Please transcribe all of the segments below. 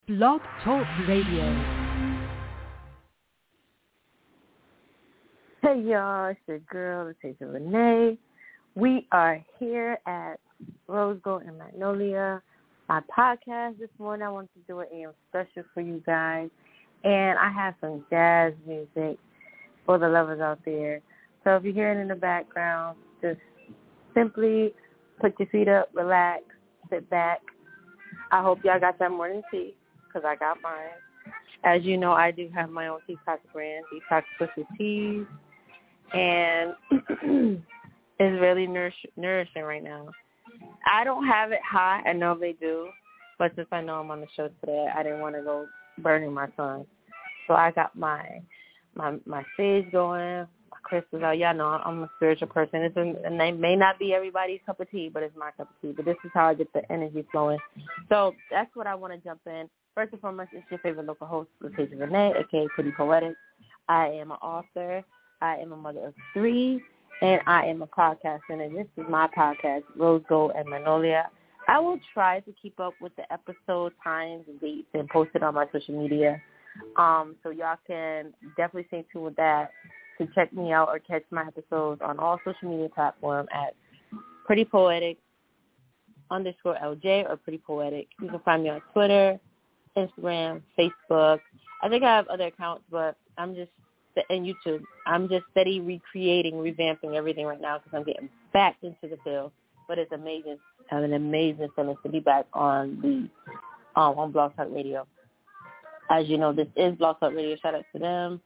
Blog Talk Radio. Hey y'all, it's your girl, Leticia Renee. We are here at Rose Gold and Magnolia, my podcast. This morning I wanted to do an AM special for you guys. And I have some jazz music for the lovers out there. So if you're hearing in the background, just simply put your feet up, relax, sit back. I hope y'all got that morning tea, because I got mine. As you know, I do have my own Detox brand, Detox Twisted Teas. And it's really nourishing right now. I don't have it hot. I know they do. But since I know I'm on the show today, I didn't want to go burning my sun. So I got my sage going, my crystals out. Y'all know I'm a spiritual person. And they may not be everybody's cup of tea, but it's my cup of tea. But this is how I get the energy flowing. So that's what I want to jump in. First and foremost, it's your favorite local host, Leticia Renee, a.k.a. Pretty Poetic. I am an author. I am a mother of 3, and I am a podcaster, and this is my podcast, Rose Gold and Magnolia. I will try to keep up with the episode times and dates and post it on my social media, so y'all can definitely stay tuned with that to check me out or catch my episodes on all social media platforms at Pretty Poetic _LJ or Pretty Poetic. You can find me on Twitter, Instagram, Facebook. I think I have other accounts, but and YouTube. I'm just steady recreating, revamping everything right now because I'm getting back into the field. But it's amazing. I have an amazing feeling to be back on the on Blog Talk Radio. As you know, this is Blog Talk Radio. Shout out to them.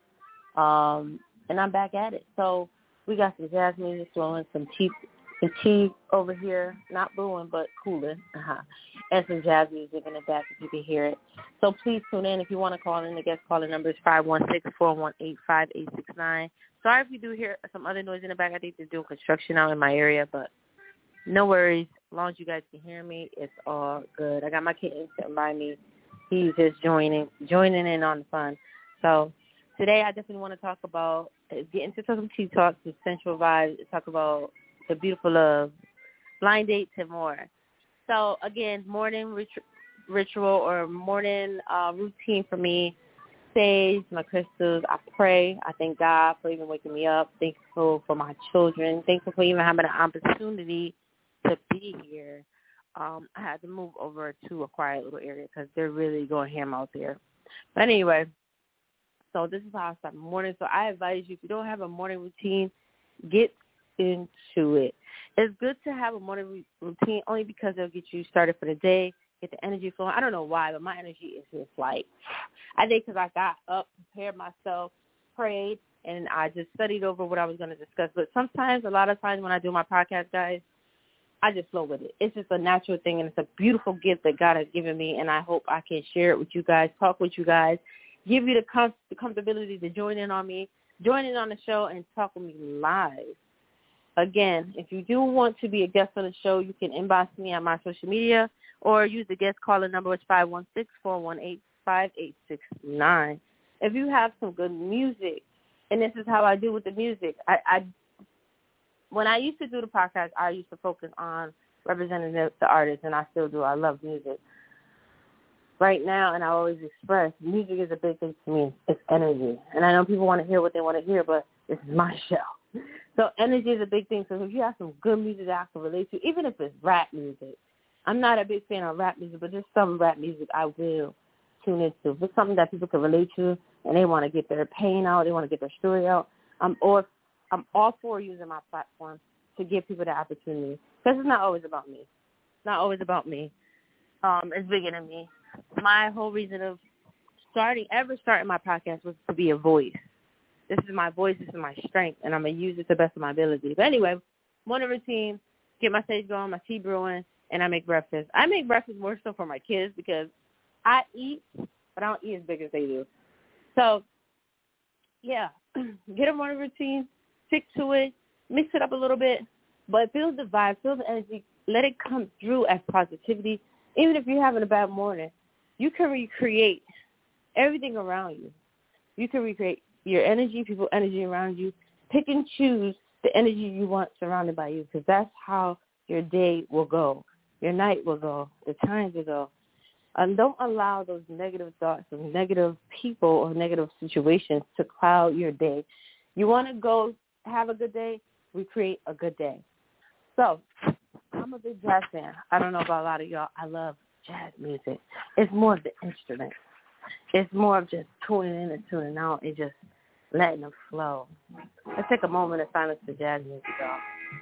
And I'm back at it. So we got some jazz music flowing, some tea over here, not brewing, but cooling, and some jazz music in the back if you can hear it. So please tune in. If you want to call in, the guest calling number is 516-418-5869. Sorry if you do hear some other noise in the back. I think they're doing construction out in my area, but no worries. As long as you guys can hear me, it's all good. I got my kitten sitting by me. He's just joining in on the fun. So today I definitely want to talk about, get into some tea talks, some sensual vibes, talk about the beautiful love, blind dates, and more. So, again, morning ritual or morning routine for me, sage, my crystals, I pray. I thank God for even waking me up. Thankful for my children. Thankful for even having an opportunity to be here. I had to move over to a quiet little area because they're really going ham out there. But anyway, so this is how I start my morning. So I advise you, if you don't have a morning routine, get into it. It's good to have a morning routine only because it'll get you started for the day, get the energy flowing. I don't know why, but my energy is just like, I think because I got up, prepared myself, prayed, and I just studied over what I was going to discuss. But sometimes, a lot of times when I do my podcast, guys, I just flow with it. It's just a natural thing, and it's a beautiful gift that God has given me, and I hope I can share it with you guys, talk with you guys, give you the comfortability to join in on me, join in on the show, and talk with me live. Again, if you do want to be a guest on the show, you can inbox me on my social media or use the guest calling number, which is 516-418-5869. If you have some good music, and this is how I do with the music, when I used to do the podcast, I used to focus on representing the artist, and I still do. I love music. Right now, and I always express, music is a big thing to me. It's energy. And I know people want to hear what they want to hear, but this is my show. So energy is a big thing. So if you have some good music that I can relate to, even if it's rap music, I'm not a big fan of rap music, but there's some rap music I will tune into. If it's something that people can relate to and they want to get their pain out, they want to get their story out, I'm all for using my platform to give people the opportunity. Because it's not always about me. It's not always about me. It's bigger than me. My whole reason of starting my podcast was to be a voice. This is my voice. This is my strength, and I'm going to use it to the best of my ability. But anyway, morning routine, get my sage going, my tea brewing, and I make breakfast. I make breakfast more so for my kids because I eat, but I don't eat as big as they do. So, yeah, get a morning routine, stick to it, mix it up a little bit, but feel the vibe, feel the energy, let it come through as positivity. Even if you're having a bad morning, you can recreate everything around you. You can recreate your energy, people's energy around you. Pick and choose the energy you want surrounded by you, because that's how your day will go. Your night will go. The times will go. And don't allow those negative thoughts of negative people or negative situations to cloud your day. You want to go have a good day? We create a good day. So I'm a big jazz fan. I don't know about a lot of y'all. I love jazz music. It's more of the instruments. It's more of just tuning in and tuning out and just letting them flow. Let's take a moment of silence for jazz music, y'all.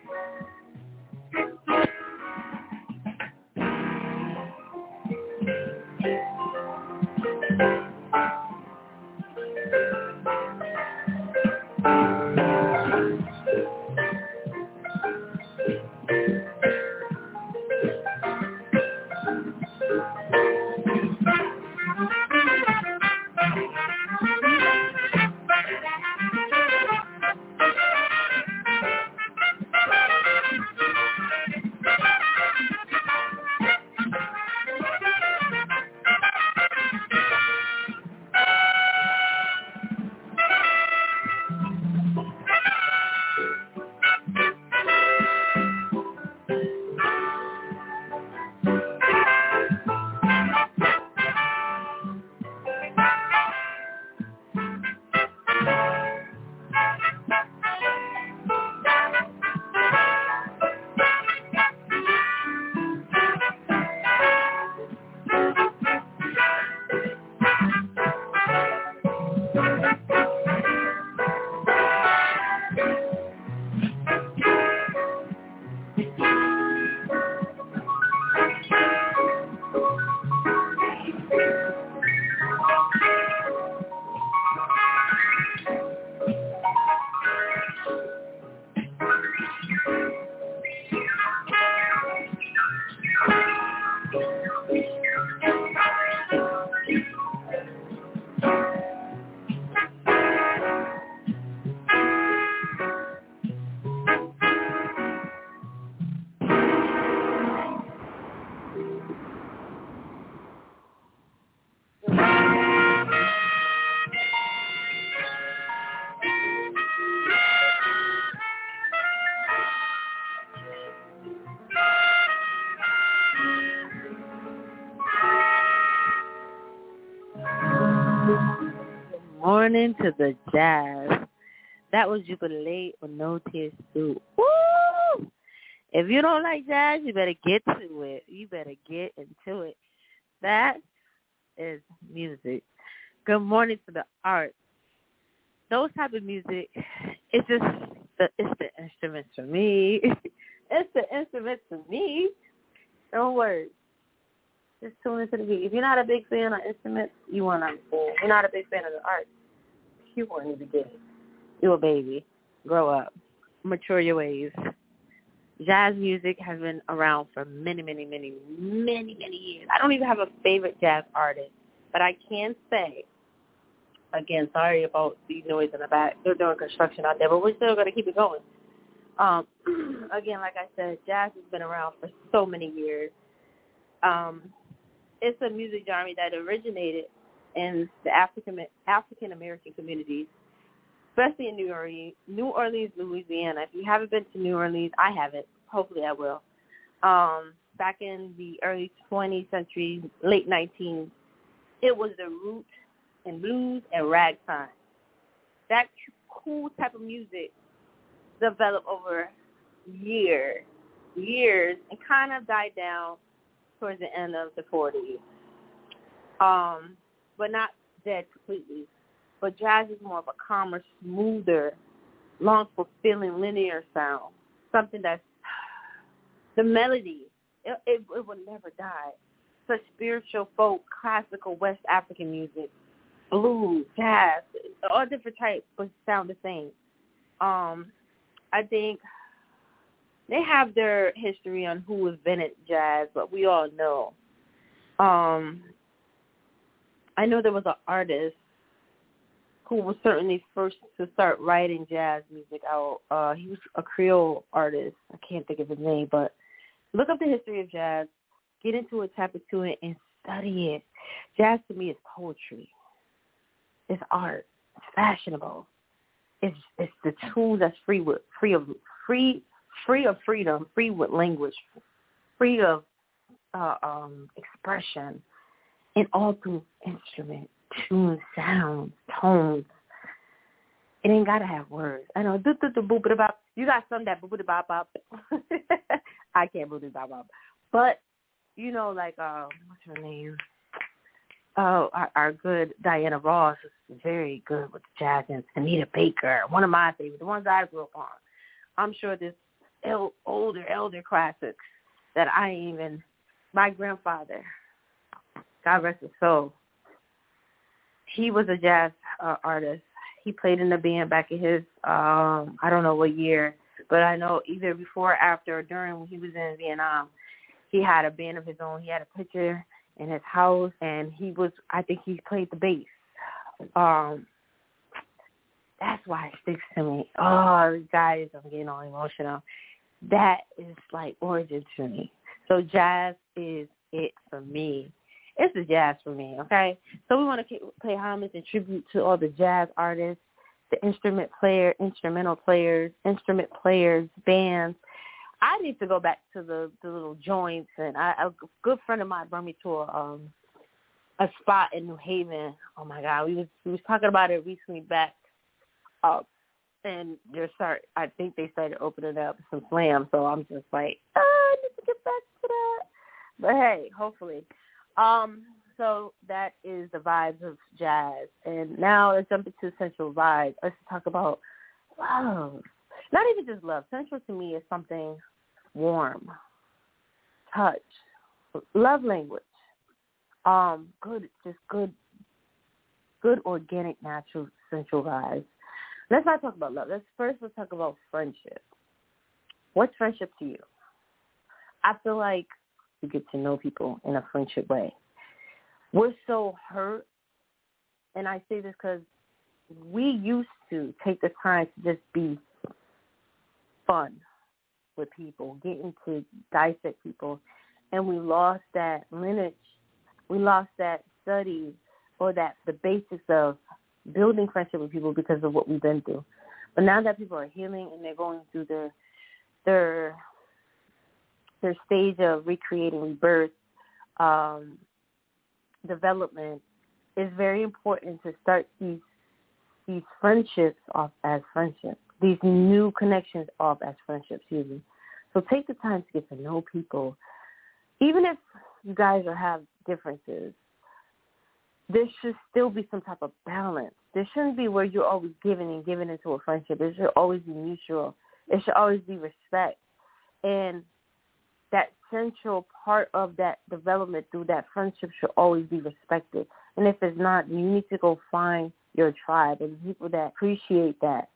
Morning to the jazz. That was Jubilee with No Tears Soup. Woo! If you don't like jazz, you better get to it. You better get into it. That is music. Good morning to the arts. Those type of music, it's the instruments for me. It's the instruments for me. Don't worry. Just tune into the beat. If you're not a big fan of instruments, you won't understand. If you're not a big fan of the art, you won't even get it. You're a baby. Grow up. Mature your ways. Jazz music has been around for many, many, many, many, many years. I don't even have a favorite jazz artist, but I can say, again, sorry about the noise in the back. They're doing construction out there, but we're still going to keep it going. Again, like I said, jazz has been around for so many years. It's a music genre that originated in the African American communities, especially in New Orleans, Louisiana. If you haven't been to New Orleans, I haven't. Hopefully I will. Back in the early 20th century, late 19th, it was the root in blues and ragtime. That cool type of music developed over years, and kind of died down towards the end of the 40s. But not dead completely. But jazz is more of a calmer, smoother, long, fulfilling, linear sound. Something that's the melody. It will never die. Such spiritual, folk, classical, West African music, blues, jazz, all different types, but sound the same. I think they have their history on who invented jazz, but we all know. I know there was an artist who was certainly first to start writing jazz music out. He was a Creole artist. I can't think of his name, but look up the history of jazz, get into it, tap into it, and study it. Jazz to me is poetry. It's art. It's fashionable. It's the tool that's free of freedom, free with language, free of expression. and all through instrument, tune, sounds, tones. It ain't got to have words. I know, boop-a-da-bop. You got some that boop-a-da-bop-bop. I can't boop-a-da-bop-bop. But, you know, like, what's her name? Oh, our good Diana Ross is very good with jazz, and Anita Baker, one of my favorites, the ones I grew up on. I'm sure there's elder classics that I even, my grandfather, God rest his soul, he was a jazz artist. He played in the band back in his, I don't know what year, but I know either before, after, or during when he was in Vietnam, he had a band of his own. He had a picture in his house, and I think he played the bass. That's why it sticks to me. Oh, guys, I'm getting all emotional. That is like origin to me. So jazz is it for me. It's the jazz for me, okay? So we want to pay homage and tribute to all the jazz artists, the instrumental players, instrument players, bands. I need to go back to the little joints, and a good friend of mine brought me to a spot in New Haven. Oh my God, we was talking about it recently back up, and I think they started opening up some slam. So I'm just like, I need to get back to that. But hey, hopefully. So that is the vibes of jazz, and now let's jump into sensual vibes. Let's talk about love. Not even just love. Sensual to me is something warm, touch, love language, good organic, natural, sensual vibes. Let's not talk about love. Let's talk about friendship. What's friendship to you? I feel like you get to know people in a friendship way. We're so hurt, and I say this because we used to take the time to just be fun with people, getting to dissect people, and we lost that lineage. We lost that study or the basics of building friendship with people because of what we've been through. But now that people are healing and they're going through their stage of recreating, rebirth, development, it's very important to start these friendships off as friendships, these new connections off as friendships, So take the time to get to know people. Even if you guys have differences, there should still be some type of balance. There shouldn't be where you're always giving into a friendship. It should always be mutual. It should always be respect. And that central part of that development through that friendship should always be respected. And if it's not, you need to go find your tribe and people that appreciate that.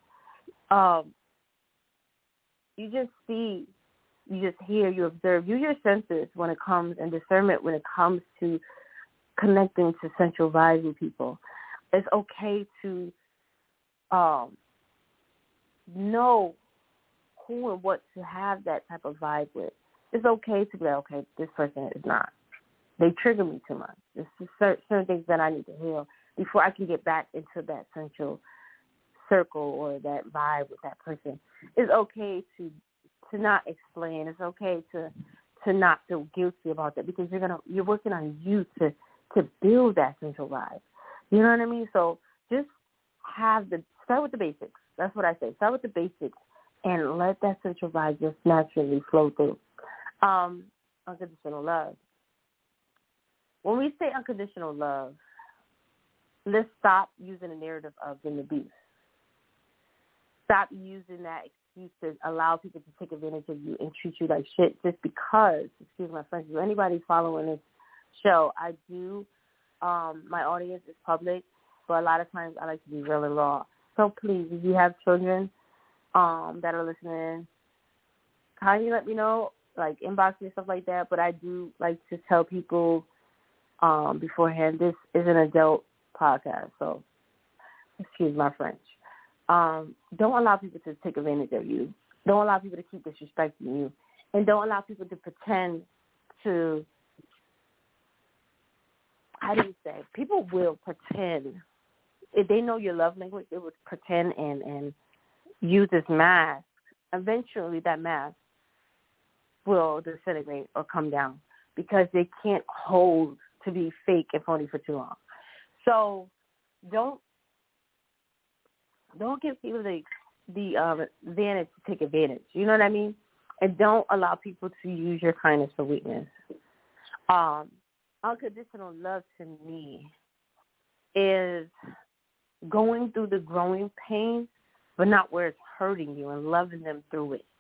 You just see, you just hear, you observe. Use your senses when it comes, and discernment when it comes to connecting to sensual vibes with people. It's okay to know who and what to have that type of vibe with. It's okay to be like, okay, this person is not. They trigger me too much. There's certain things that I need to heal before I can get back into that sensual circle or that vibe with that person. It's okay to not explain. It's okay to not feel guilty about that, because you're working on you to build that sensual vibe. You know what I mean? So just start with the basics. That's what I say. Start with the basics and let that sensual vibe just naturally flow through. Unconditional love. When we say unconditional love, let's stop using the narrative of an abuse. Stop using that excuse to allow people to take advantage of you and treat you like shit just because, excuse my French, if anybody's following this show, I do, my audience is public, but a lot of times I like to be real and raw. So please, if you have children that are listening, kindly let me know, like inbox me and stuff like that, but I do like to tell people beforehand, this is an adult podcast, so excuse my French. Don't allow people to take advantage of you. Don't allow people to keep disrespecting you. And don't allow people to pretend to, how do you say, people will pretend. If they know your love language, they would pretend and use this mask. Eventually that mask will disintegrate or come down because they can't hold to be fake and phony for too long. So don't give people the advantage to take advantage. You know what I mean? And don't allow people to use your kindness for weakness. Unconditional love to me is going through the growing pain, but not where it's hurting you, and loving them through it.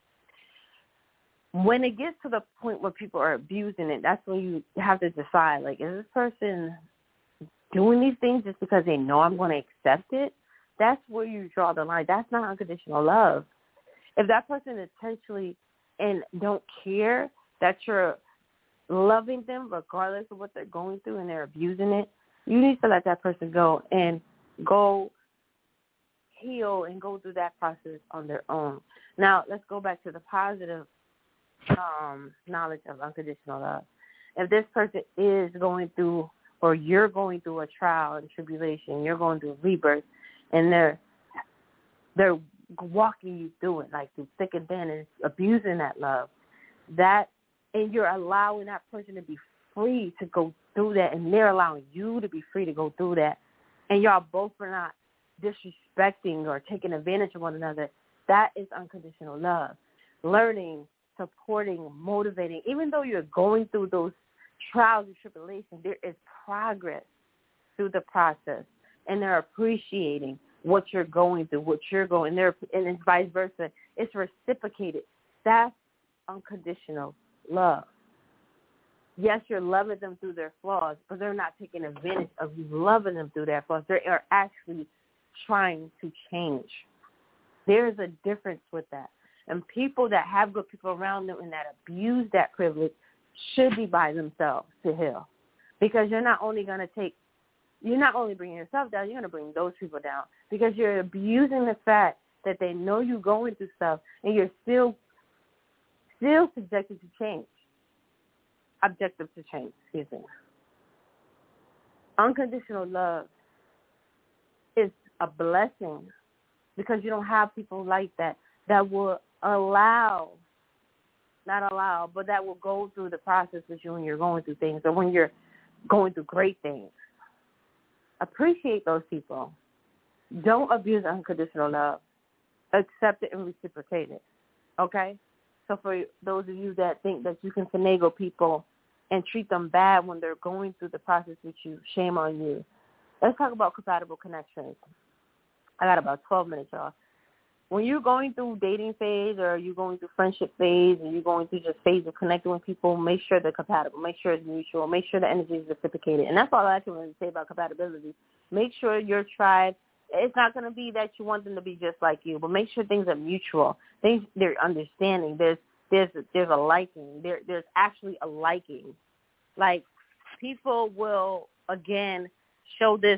When it gets to the point where people are abusing it, that's when you have to decide, like, is this person doing these things just because they know I'm going to accept it? That's where you draw the line. That's not unconditional love. If that person intentionally and don't care that you're loving them regardless of what they're going through and they're abusing it, you need to let that person go and go heal and go through that process on their own. Now, let's go back to the positive knowledge of unconditional love. If this person is going through, or you're going through a trial and tribulation, you're going through a rebirth, and they're walking you through it, like through thick and thin, and abusing that love, and you're allowing that person to be free to go through that, and they're allowing you to be free to go through that, and y'all both are not disrespecting or taking advantage of one another, that is unconditional love. Learning, supporting, motivating, even though you're going through those trials and tribulations, there is progress through the process, and they're appreciating what you're going through, what you're going, and it's vice versa. It's reciprocated. That's unconditional love. Yes, you're loving them through their flaws, but they're not taking advantage of you loving them through their flaws. They are actually trying to change. There's a difference with that. And people that have good people around them and that abuse that privilege should be by themselves to heal. Because you're not only bringing yourself down, you're going to bring those people down. Because you're abusing the fact that they know you're going through stuff and you're still subjected to change. Objective to change, excuse me. Unconditional love is a blessing because you don't have people like that will that will go through the process with you when you're going through things or when you're going through great things. Appreciate those people. Don't abuse unconditional love. Accept it and reciprocate it. Okay? So for those of you that think that you can finagle people and treat them bad when they're going through the process with you, shame on you. Let's talk about compatible connections. I got about 12 minutes, y'all. When you're going through dating phase or you're going through friendship phase or you're going through just phase of connecting with people, make sure they're compatible. Make sure it's mutual. Make sure the energy is reciprocated. And that's all I actually want to say about compatibility. Make sure your tribe, it's not going to be that you want them to be just like you, but make sure things are mutual. They're understanding. There's a liking. There's actually a liking. Like, people will, again, show this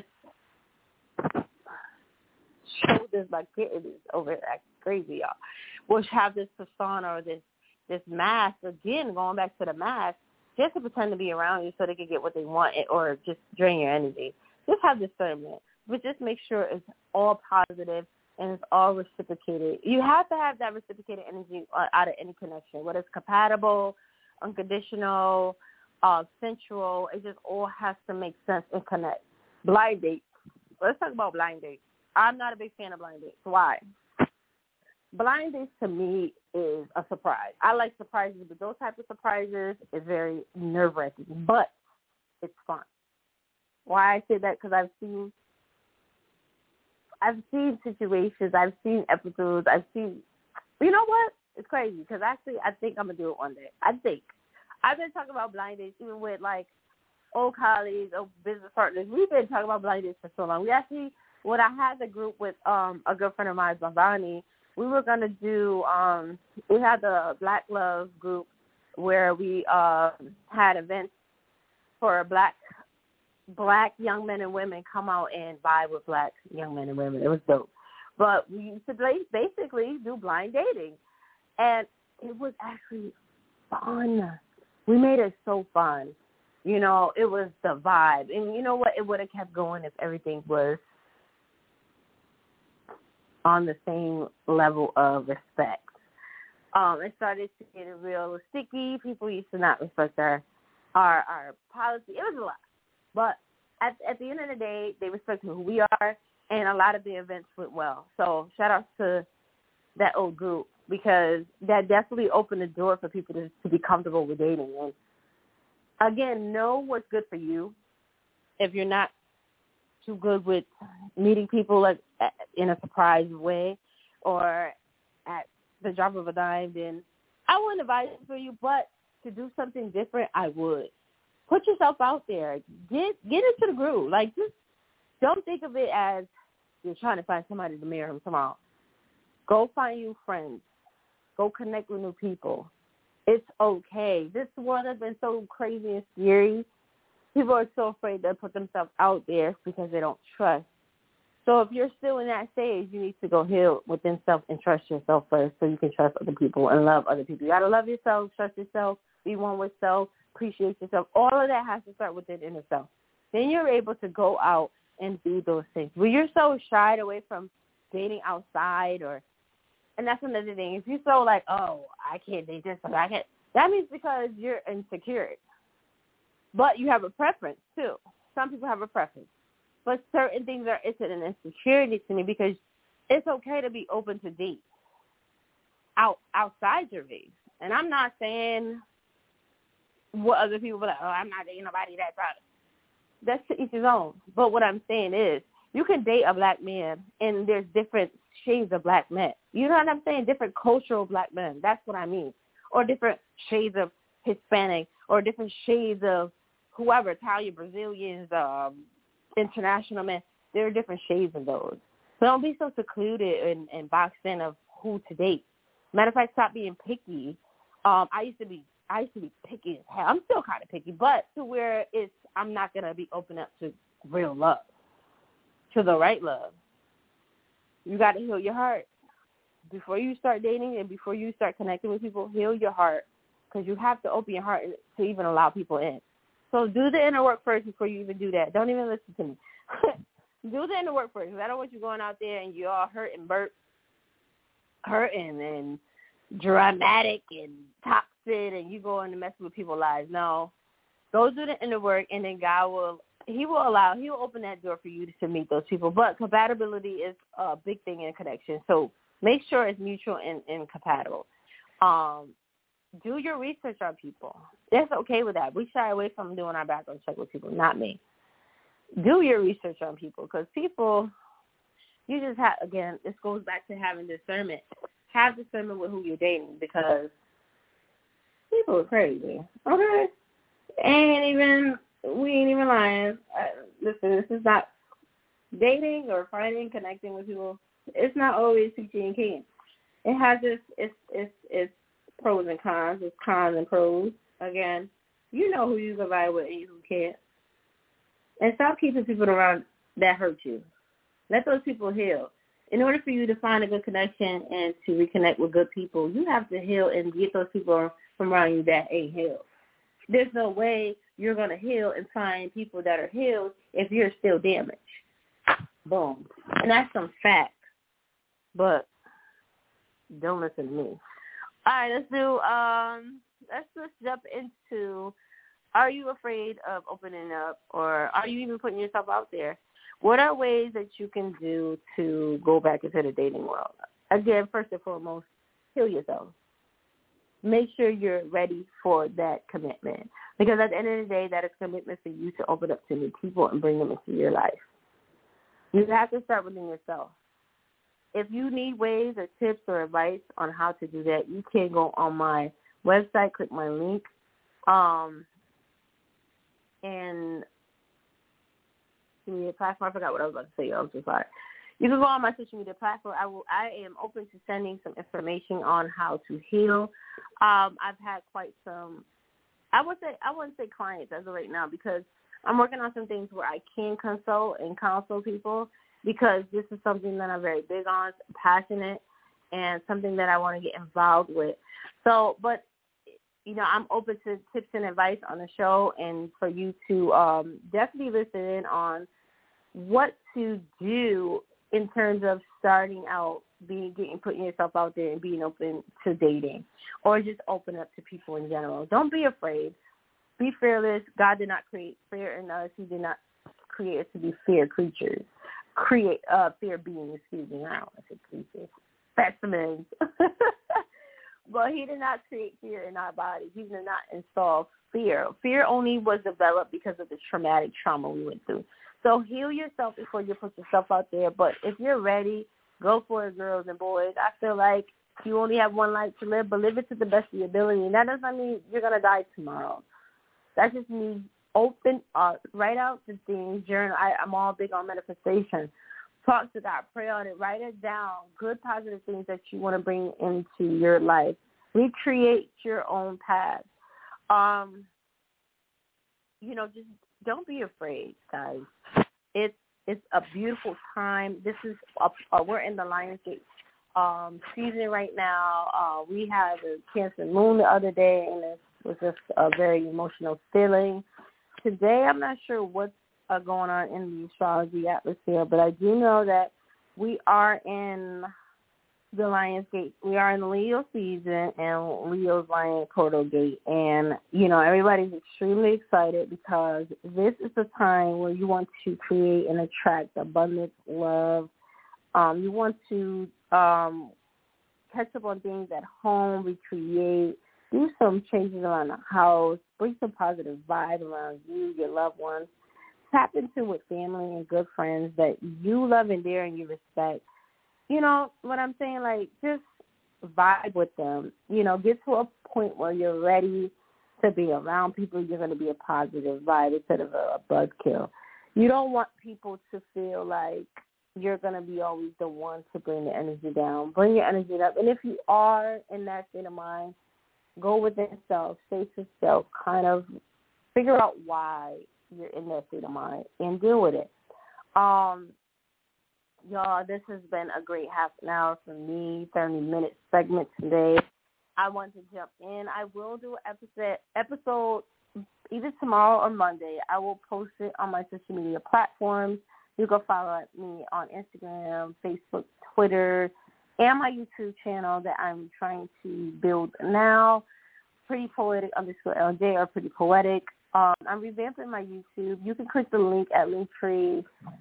like kittens over here, acting crazy, y'all. Will have this persona or this mask, again, going back to the mask, just to pretend to be around you so they can get what they want or just drain your energy. Just have discernment, but just make sure it's all positive and it's all reciprocated. You have to have that reciprocated energy out of any connection, whether it's compatible, unconditional, sensual. It just all has to make sense and connect. Blind dates. Let's talk about blind dates. I'm not a big fan of blind dates. Why? Blind dates to me is a surprise. I like surprises, but those type of surprises is very nerve-wracking, but it's fun. Why I say that? Because I've seen situations, I've seen episodes, you know what? It's crazy because actually I think I'm going to do it one day. I've been talking about blind dates even with like old colleagues, old business partners. We've been talking about blind dates for so long. When I had the group with a good friend of mine, Bhavani, we were going to do, we had the Black Love group where we had events for black young men and women come out and vibe with black young men and women. It was dope. But we used to basically do blind dating. And it was actually fun. We made it so fun. You know, it was the vibe. And you know what? It would have kept going if everything was on the same level of respect. It started to get real sticky. People used to not respect our policy. It was a lot. But at the end of the day, they respect who we are, and a lot of the events went well. So shout out to that old group, because that definitely opened the door for people to be comfortable with dating. And again, know what's good for you. If you're not too good with meeting people like in a surprise way or at the drop of a dime, then I wouldn't advise it for you. But to do something different, I would. Put yourself out there. Get into the groove. Like, just don't think of it as you're trying to find somebody to marry him tomorrow. Go find you friends. Go connect with new people. It's okay. This world has been so crazy and scary. People are so afraid to put themselves out there because they don't trust. So if you're still in that stage, you need to go heal within self and trust yourself first so you can trust other people and love other people. You got to love yourself, trust yourself, be one with self, appreciate yourself. All of that has to start within inner self. Then you're able to go out and do those things. When you're so shied away from dating outside, and that's another thing. If you're so like, oh, I can't date this, I can't, that means because you're insecure. But you have a preference, too. Some people have a preference. But certain things it's an insecurity to me, because it's okay to be open to date outside your race. And I'm not saying what other people are like, oh, I'm not dating nobody that's out. That's to each his own. But what I'm saying is, you can date a black man, and there's different shades of black men. You know what I'm saying? Different cultural black men. That's what I mean. Or different shades of Hispanic, or different shades of whoever, Italian, Brazilians, international men. There are different shades of those. So don't be so secluded and boxed in of who to date. Matter of fact, stop being picky. I used to be picky as hell. I'm still kind of picky, but to where I'm not going to be open up to real love, to the right love. You got to heal your heart. Before you start dating and before you start connecting with people, heal your heart, because you have to open your heart to even allow people in. So do the inner work first before you even do that. Don't even listen to me. Do the inner work first, because I don't want you going out there and you're all hurting and dramatic and toxic, and you go in and mess with people's lives. No. Go do the inner work, and then God will open that door for you to meet those people. But compatibility is a big thing in connection. So make sure it's mutual and compatible. Do your research on people. That's okay with that. We shy away from doing our background check with people, not me. Do your research on people, because people, you just have, again, this goes back to having discernment. Have discernment with who you're dating, because people are crazy. Okay? We ain't even lying. Listen, this is not dating or finding, connecting with people. It's not always peachy and keen. It has its pros and cons. It's cons and pros. Again, you know who you can vibe with and who can't. And stop keeping people around that hurt you. Let those people heal. In order for you to find a good connection and to reconnect with good people, you have to heal and get those people from around you that ain't healed. There's no way you're going to heal and find people that are healed if you're still damaged. Boom. And that's some facts. But don't listen to me. All right, let's jump into, are you afraid of opening up, or are you even putting yourself out there? What are ways that you can do to go back into the dating world? Again, first and foremost, heal yourself. Make sure you're ready for that commitment, because at the end of the day, that is commitment for you to open up to new people and bring them into your life. You have to start within yourself. If you need ways or tips or advice on how to do that, you can go on my website, click my link, and social media platform. I forgot what I was about to say. I'm so sorry. You can go on my social media platform. I am open to sending some information on how to heal. I've had quite some, I wouldn't say clients as of right now, because I'm working on some things where I can consult and counsel people, because this is something that I'm very big on, passionate, and something that I want to get involved with. So, but, I'm open to tips and advice on the show, and for you to definitely listen in on what to do in terms of starting out, putting yourself out there and being open to dating, or just open up to people in general. Don't be afraid. Be fearless. God did not create fear in us. He did not create us to be fear creatures. Fear beings, excuse me. I don't want to say creatures. Specimens. But he did not create fear in our bodies. He did not install fear. Fear only was developed because of the traumatic trauma we went through. So heal yourself before you put yourself out there. But if you're ready, go for it, girls and boys. I feel like you only have one life to live, but live it to the best of your ability. And that doesn't mean you're going to die tomorrow. That just means open up, write out the things, journal. I'm all big on manifestation. Talk to God, pray on it, write it down, good positive things that you want to bring into your life. Recreate your own path. Just don't be afraid, guys. It's a beautiful time. This is we're in the Lionsgate season right now. We had a Cancer moon the other day, and it was just a very emotional feeling. Today, I'm not sure what's going on in the astrology atmosphere, but I do know that we are in the Lionsgate. We are in Leo season and Leo's Lion portal gate, and everybody's extremely excited because this is the time where you want to create and attract abundance, love. You want to catch up on things at home, recreate, do some changes around the house, bring some positive vibe around you, your loved ones. Tap into with family and good friends that you love and dare and you respect. You know what I'm saying? Like, just vibe with them. Get to a point where you're ready to be around people. You're going to be a positive vibe instead of a buzzkill. You don't want people to feel like you're going to be always the one to bring the energy down. Bring your energy up. And if you are in that state of mind, go within yourself, face yourself, kind of figure out why you're in that state of mind and deal with it. Y'all, this has been a great half an hour for me, 30-minute segment today. I want to jump in. I will do an episode either tomorrow or Monday. I will post it on my social media platforms. You can follow me on Instagram, Facebook, Twitter, and my YouTube channel that I'm trying to build now, Pretty Poetic _LJ or Pretty Poetic. I'm revamping my YouTube. You can click the link at Linktree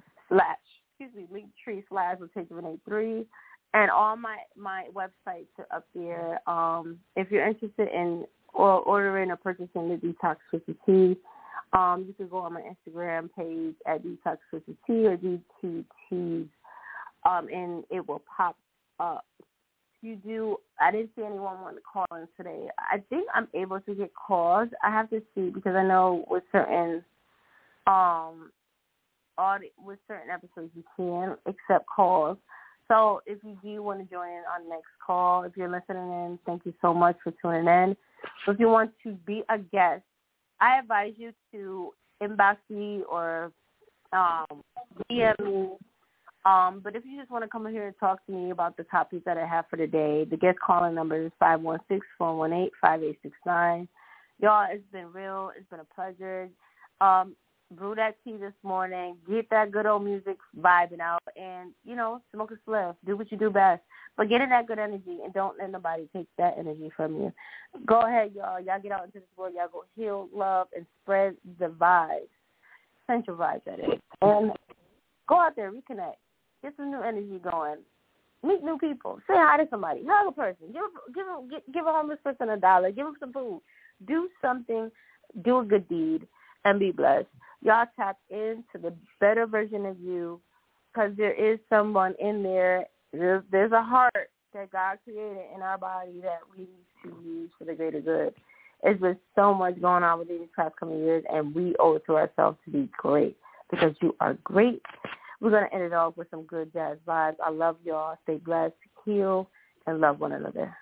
/LaTasia 3, and all my websites are up there. If you're interested in ordering or purchasing the Detox Twisted Tea, you can go on my Instagram page at Detox Twisted Tea or DTTs, and it will pop up. I didn't see anyone want to call in today. I think I'm able to get calls. I have to see because I know with certain episodes you can accept calls. So if you do want to join in on the next call, if you're listening in, thank you so much for tuning in. So if you want to be a guest, I advise you to inbox me or DM me. But if you just want to come in here and talk to me about the topics that I have for today, the guest calling number is 516-418-5869. Y'all, it's been real. It's been a pleasure. Brew that tea this morning. Get that good old music vibing out. And, smoke a spliff. Do what you do best. But get in that good energy and don't let nobody take that energy from you. Go ahead, y'all. Y'all get out into this world. Y'all go heal, love, and spread the vibes. Essential vibes, that is. And go out there, reconnect. Get some new energy going. Meet new people. Say hi to somebody. Hug a person. Give a homeless person $1. Give them some food. Do something. Do a good deed and be blessed. Y'all tap into the better version of you because there is someone in there. There's a heart that God created in our body that we need to use for the greater good. It's been so much going on with these past couple of years, and we owe it to ourselves to be great because you are great. We're going to end it off with some good jazz vibes. I love y'all. Stay blessed, heal, and love one another.